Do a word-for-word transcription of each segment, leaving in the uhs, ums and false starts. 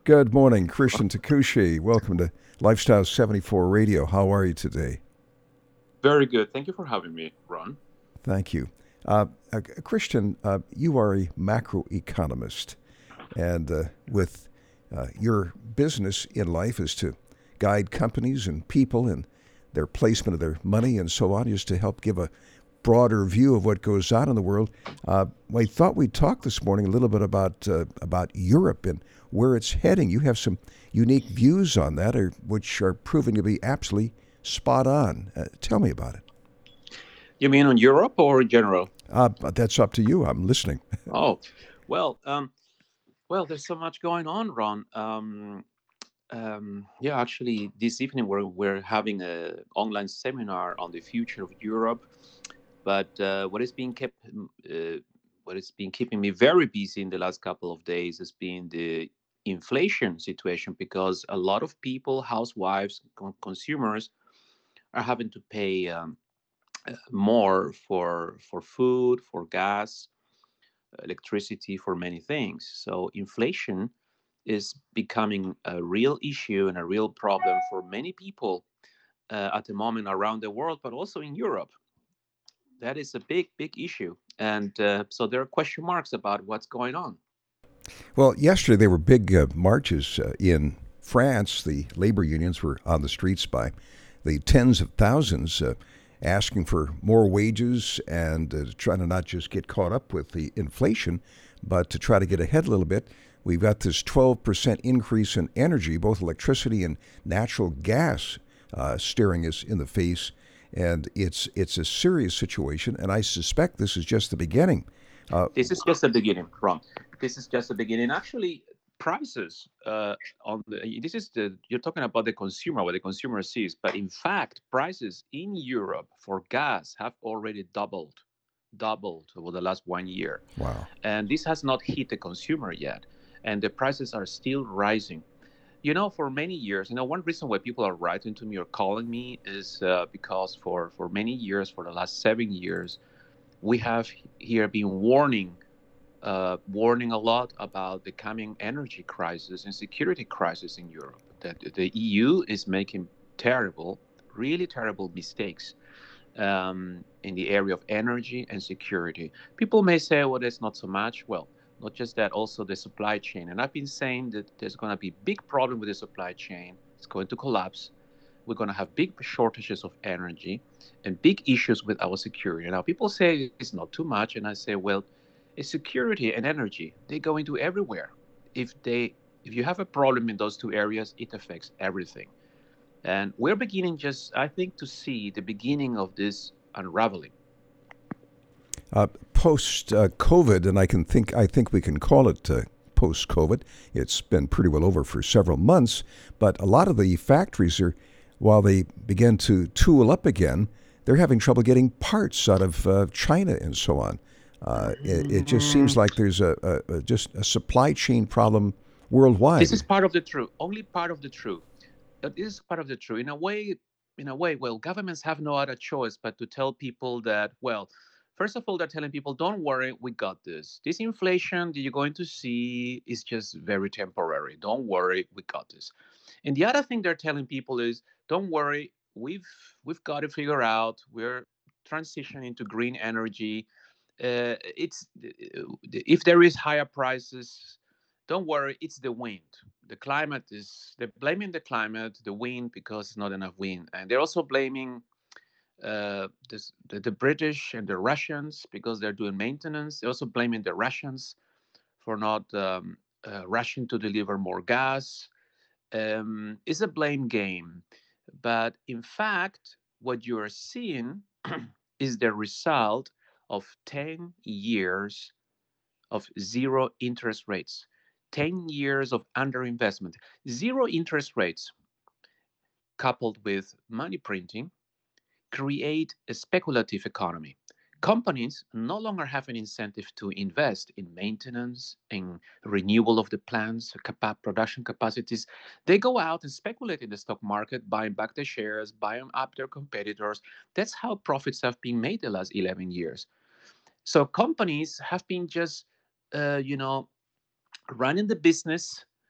Good morning, Christian Takushi. Welcome to Lifestyle seventy-four Radio. How are you today? Very good. Thank you for having me, Ron. Thank you. Uh, uh, Christian, uh, you are a macroeconomist, and uh, with uh, your business in life is to guide companies and people in their placement of their money and so on, just to help give a broader view of what goes on in the world. Uh, I thought we'd talk this morning a little bit about uh, about Europe and where it's heading. You have some unique views on that, or, which are proving to be absolutely spot on. Uh, tell me about it. You mean on Europe or in general? Uh, but that's up to you. I'm listening. Oh, well, um, well, there's so much going on, Ron. Um, um, yeah, actually, this evening we're we're having a online seminar on the future of Europe. But uh, what has been kept, mm, uh, what has been keeping me very busy in the last couple of days has been the inflation situation because a lot of people, housewives, con- consumers, are having to pay. Um, more for for food, for gas, electricity, for many things. So inflation is becoming a real issue and a real problem for many people uh, at the moment around the world, but also in Europe. That is a big, big issue, and uh, so there are question marks about what's going on. Well, yesterday there were big uh, marches uh, in France. The labor unions were on the streets by the tens of thousands, uh, asking for more wages and uh, trying to not just get caught up with the inflation, but to try to get ahead a little bit. We've got this twelve percent increase in energy, both electricity and natural gas, uh, staring us in the face. And it's it's a serious situation, and I suspect this is just the beginning. Uh, This is just the beginning, Ron. This is just the beginning. Actually, prices uh, on the this is the you're talking about the consumer, what the consumer sees, but in fact, prices in Europe for gas have already doubled, doubled over the last one year, wow. and this has not hit the consumer yet, and the prices are still rising. You know, for many years, you know, one reason why people are writing to me or calling me is uh, because for for many years, for the last seven years, we have here been warning uh, warning a lot about the coming energy crisis and security crisis in Europe. That the E U is making terrible, really terrible mistakes um, in the area of energy and security. People may say, well, there's not so much. Well, not just that, also the supply chain. And I've been saying that there's going to be big problem with the supply chain. It's going to collapse. We're going to have big shortages of energy and big issues with our security. Now, people say it's not too much, and I say, well, it's security and energy. They go into everywhere. If they, if you have a problem in those two areas, it affects everything. And we're beginning just, I think, to see the beginning of this unraveling. Uh, Post uh, COVID, and I can think I think we can call it uh, post COVID. It's been pretty well over for several months, but a lot of the factories are, while they begin to tool up again, they're having trouble getting parts out of uh, China and so on. Uh, it, it just seems Mm, like there's a, a, a just a supply chain problem worldwide. this is part of the truth, only part of the truth. That is part of the truth. In a way, in a way, well, governments have no other choice but to tell people that, well, first of all, they're telling people, don't worry, we got this. This inflation that you're going to see is just very temporary. Don't worry, we got this. And the other thing they're telling people is, don't worry, we've we've got to figure out. We're transitioning to green energy. Uh, it's if there is higher prices, don't worry, it's the wind. The climate is they're blaming the climate, the wind because it's not enough wind, and they're also blaming uh, this, the, the British and the Russians because they're doing maintenance. They're also blaming the Russians for not um, uh, rushing to deliver more gas. Um, it's a blame game, but in fact, what you are seeing is the result of ten years of zero interest rates, ten years of underinvestment. Zero interest rates coupled with money printing create a speculative economy. Companies no longer have an incentive to invest in maintenance, in renewal of the plants, capa- production capacities. They go out and speculate in the stock market, buying back their shares, buying up their competitors. That's how profits have been made the last eleven years. So companies have been just, uh, you know, running the business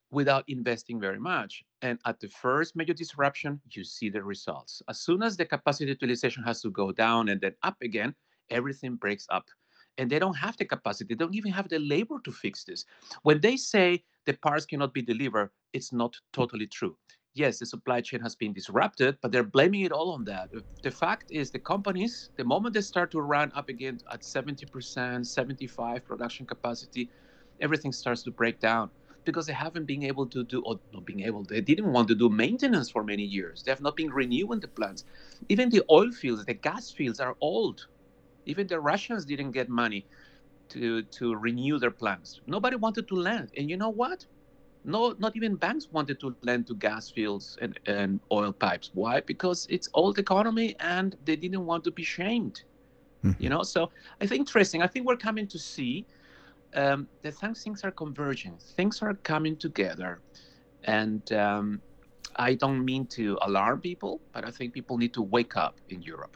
without investing very much. And at the first major disruption, you see the results. As soon as the capacity utilization has to go down and then up again, everything breaks up. And they don't have the capacity, they don't even have the labor to fix this. When they say the parts cannot be delivered, it's not totally true. Yes, the supply chain has been disrupted, but they're blaming it all on that. The fact is, the companies, the moment they start to run up again at seventy percent, seventy-five production capacity, everything starts to break down because they haven't been able to do, or not being able, they didn't want to do maintenance for many years. They have not been renewing the plants. Even the oil fields, the gas fields are old. Even the Russians didn't get money to, to renew their plants. Nobody wanted to lend. And you know what? No, not even banks wanted to lend to gas fields and, and oil pipes. Why? Because it's old economy and they didn't want to be shamed. Mm-hmm. You know, so I think interesting. I think we're coming to see um, that things are converging. Things are coming together. And um, I don't mean to alarm people, but I think people need to wake up in Europe.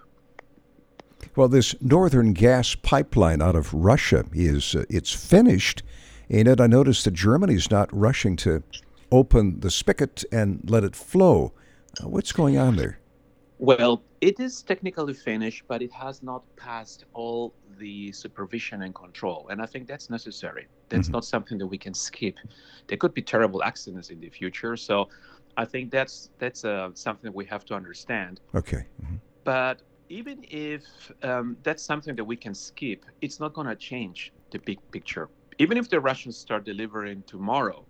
Well, this northern gas pipeline out of Russia is uh, it's finished. And yet I noticed that Germany's not rushing to open the spigot and let it flow. Uh, what's going on there? Well, it is technically finished, but it has not passed all the supervision and control. And I think that's necessary. That's mm-hmm. not something that we can skip. There could be terrible accidents in the future. So I think that's that's uh, something that we have to understand. Okay. Mm-hmm. But even if um, that's something that we can skip, it's not going to change the big picture. Even if the Russians start delivering tomorrow,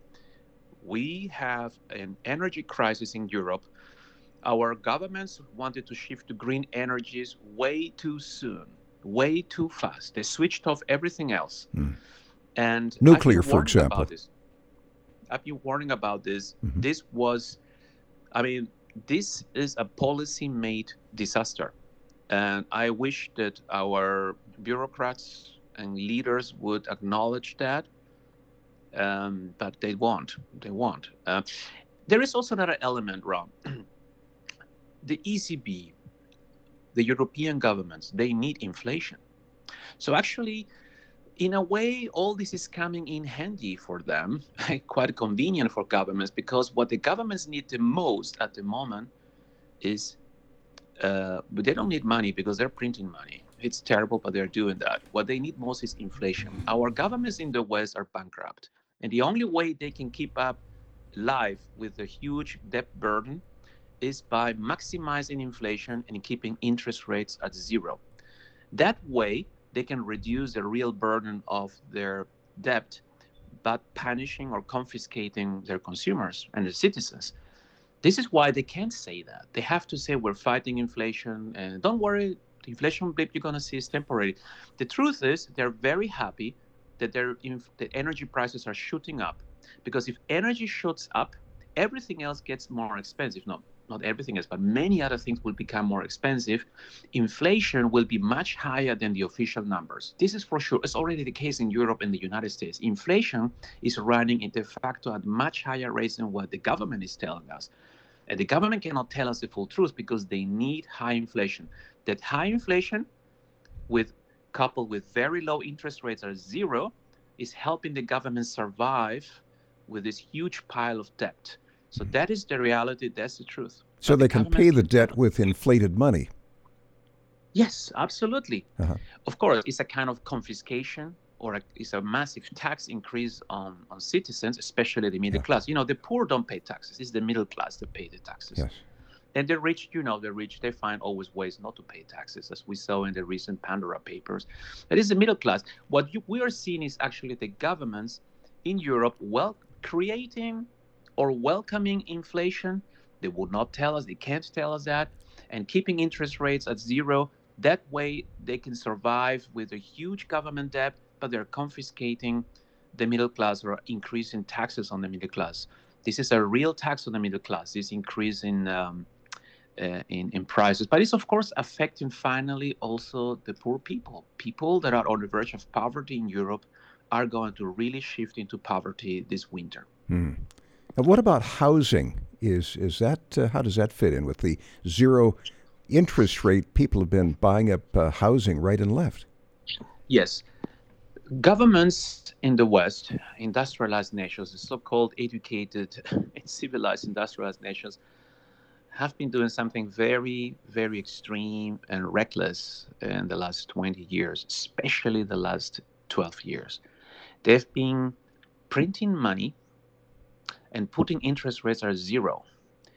we have an energy crisis in Europe. Our governments wanted to shift to green energies way too soon, way too fast. They switched off everything else. Mm. And nuclear, for example. About this. I've been warning about this. Mm-hmm. This was, I mean, this is a policy-made disaster. And I wish that our bureaucrats and leaders would acknowledge that, um, but they won't. They won't. Uh, there is also another element, Ron. The E C B, the European governments, they need inflation. So actually, in a way, all this is coming in handy for them, quite convenient for governments, because what the governments need the most at the moment is, uh, but they don't need money because they're printing money. It's terrible, but they're doing that. What they need most is inflation. Our governments in the West are bankrupt. And the only way they can keep up life with a huge debt burden is by maximizing inflation and keeping interest rates at zero. That way, they can reduce the real burden of their debt, but punishing or confiscating their consumers and their citizens. This is why they can't say that. They have to say, we're fighting inflation, and don't worry, the inflation blip you're going to see is temporary. The truth is, they're very happy that their the energy prices are shooting up, because if energy shoots up, everything else gets more expensive. No, not everything else, but many other things will become more expensive. Inflation will be much higher than the official numbers. This is for sure. It's already the case in Europe and the United States. Inflation is running in de facto at much higher rates than what the government is telling us. And the government cannot tell us the full truth because they need high inflation. That high inflation, with coupled with very low interest rates are zero, is helping the government survive with this huge pile of debt. So that is the reality. That's the truth. So but they the can pay the debt with inflated money. Yes, absolutely. Uh-huh. Of course, it's a kind of confiscation, or a, it's a massive tax increase on, on citizens, especially the middle yeah. class. You know, the poor don't pay taxes. It's the middle class that pay the taxes. Yes. And the rich, you know, the rich, they find always ways not to pay taxes, as we saw in the recent Pandora Papers. That is the middle class. What you, we are seeing is actually the governments in Europe well creating or welcoming inflation. They would not tell us, they can't tell us that, and keeping interest rates at zero. That way they can survive with a huge government debt, but they're confiscating the middle class or increasing taxes on the middle class. This is a real tax on the middle class, this increase in, um, uh, in, in prices. But it's, of course, affecting finally also the poor people. People that are on the verge of poverty in Europe are going to really shift into poverty this winter. Hmm. And what about housing? Is is that uh, how does that fit in with the zero interest rate? People have been buying up uh, housing right and left. Yes, Governments in the West, industrialized nations, the so-called educated and civilized industrialized nations, have been doing something very, very extreme and reckless in the last twenty years, especially the last twelve years. They've been printing money and putting interest rates at zero.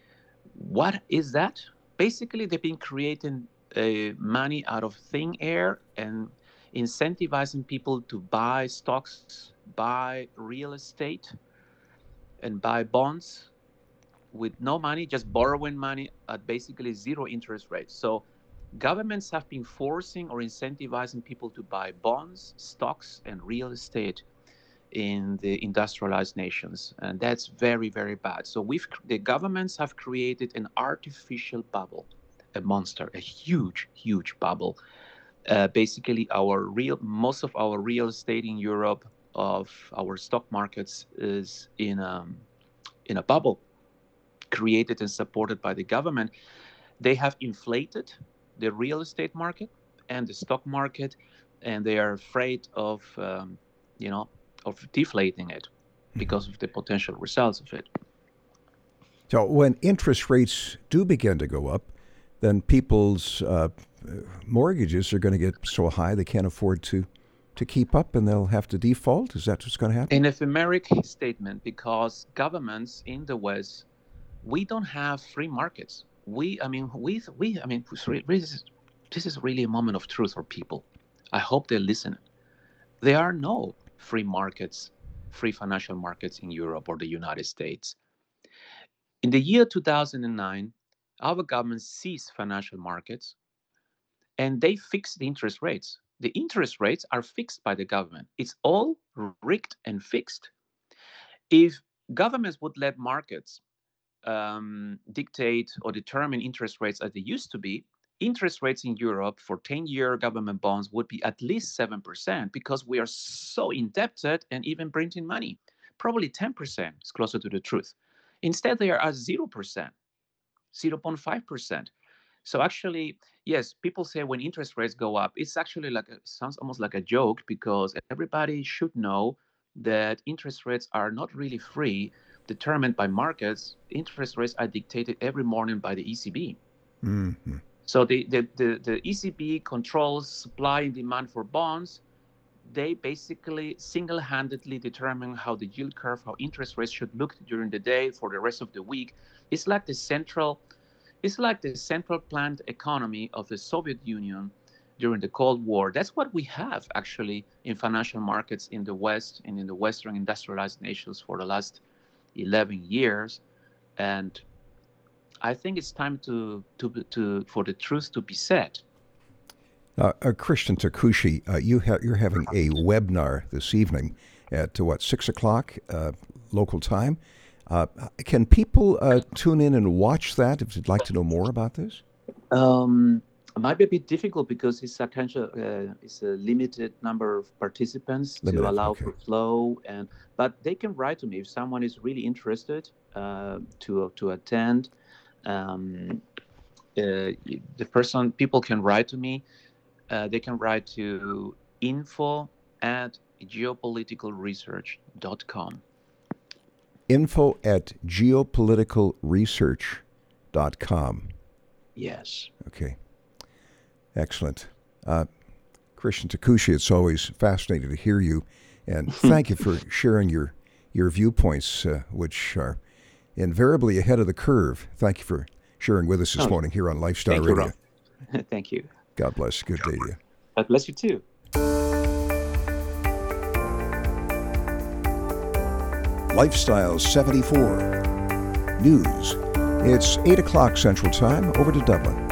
What is that? Basically, they've been creating uh, money out of thin air and incentivizing people to buy stocks, buy real estate, and buy bonds with no money, just borrowing money at basically zero interest rates. So governments have been forcing or incentivizing people to buy bonds, stocks, and real estate in the industrialized nations, and that's very, very bad. So we've the governments have created an artificial bubble, a monster, a huge, huge bubble. Uh, basically, our real most of our real estate in Europe, of our stock markets, is in a in a bubble created and supported by the government. They have inflated the real estate market and the stock market, and they are afraid of, um, you know, of deflating it because of the potential results of it. So when interest rates do begin to go up, then people's uh, mortgages are going to get so high they can't afford to to keep up, and they'll have to default. Is that what's going to happen? An ephemeric statement, because governments in the West, we don't have free markets. We, I mean, we, we, I mean, this is, this is really a moment of truth for people. I hope they listen. There are no free markets, free financial markets in Europe or the United States. In the year two thousand nine, our government seized financial markets and they fixed the interest rates. The interest rates are fixed by the government. It's all rigged and fixed. If governments would let markets um, dictate or determine interest rates as they used to be, interest rates in Europe for ten-year government bonds would be at least seven percent, because we are so indebted and even printing money. Probably ten percent is closer to the truth. Instead, they are at zero percent, zero point five percent. So actually, yes, people say when interest rates go up, it's actually like a, sounds almost like a joke, because everybody should know that interest rates are not really free, determined by markets. Interest rates are dictated every morning by the E C B. Mm-hmm. So the, the, the, the E C B controls supply and demand for bonds. They basically single-handedly determine how the yield curve, how interest rates should look during the day for the rest of the week. It's like the central, it's like the central planned economy of the Soviet Union during the Cold War. That's what we have actually in financial markets in the West and in the Western industrialized nations for the last eleven years. And I think it's time to to to for the truth to be said. Uh, uh, Christian Takushi, uh, you ha- you're having a webinar this evening at uh, what six o'clock uh, local time. Uh, can people uh, tune in and watch that if they'd like to know more about this? Um, it might be a bit difficult because it's a kind of, uh, it's a limited number of participants limited, to allow okay. for flow, and but they can write to me if someone is really interested uh, to to attend. Um, uh, the person, people can write to me. Uh, they can write to info at geopolitical research dot com. Info at geopolitical research dot com. Yes. Okay. Excellent. Uh, Christian Takushi, it's always fascinating to hear you, and thank you for sharing your, your viewpoints, uh, which are invariably ahead of the curve. Thank you for sharing with us this oh, morning here on Lifestyle thank Radio. You, thank you. God bless. Good day to you. God bless you too. Lifestyle seventy-four News. It's eight o'clock Central Time. Over to Dublin.